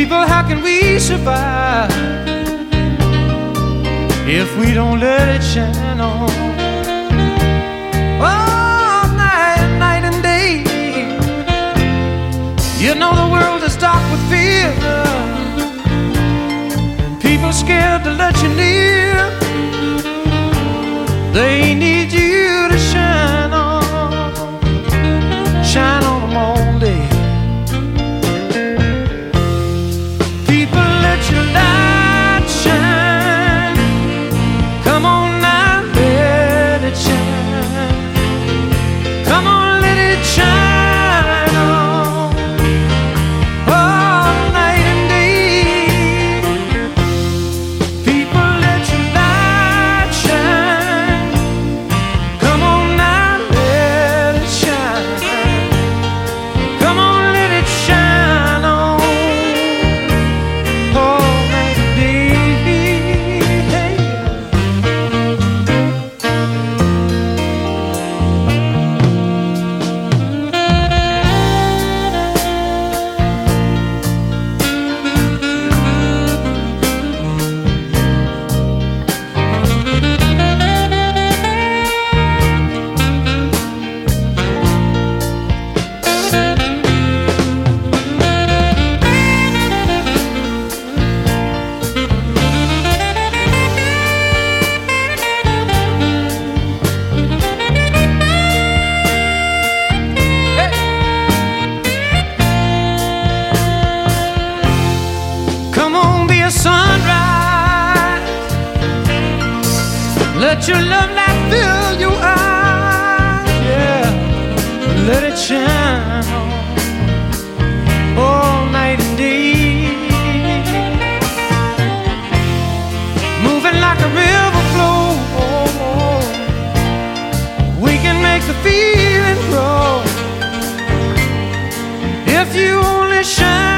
People, how can we survive if we don't let it shine on? Oh, night and day. You know the world is dark with fear, and people scared to let you near. They need you to shine on them all day. People, let your light shine. Come on now, let it shine. Come on, let it shine on all night and day. People, let your light shine. Come on now, let it shine. Come on, let it shine on all night and day. Come on, be a sunrise. Let your love light fill your eyes. Yeah, let it shine on all night and day. Moving like a river flow. We can make the feeling grow if you only shine.